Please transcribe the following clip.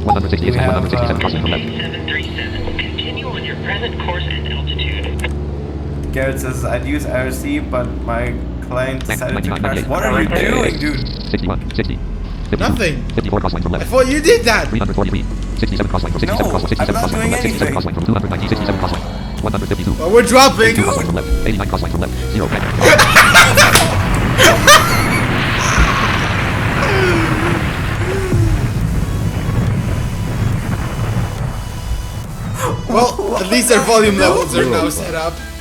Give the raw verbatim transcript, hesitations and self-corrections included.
one hundred sixty-eight, We have, one hundred sixty-seven uh, crossing from left. seven three seven. Continue on your present course and altitude. Garrett says I'd use I R C, but my client decided to ninety-nine, crash. What are you ninety-eight. doing, dude? sixty-one, sixty. fifty-two, Nothing. fifty-four crossing from I left. thought you did that. three hundred forty-three. sixty-seven crossing from sixty-seven No, crossing, sixty-seven I'm not crossing from doing left, sixty-seven anything. crossing from two hundred ninety, sixty-seven crossing. one hundred fifty-two. Oh, we're dropping. eighty-two crossing from left, eighty-nine crossing from left, zero back. Well, at least our volume levels are now set up.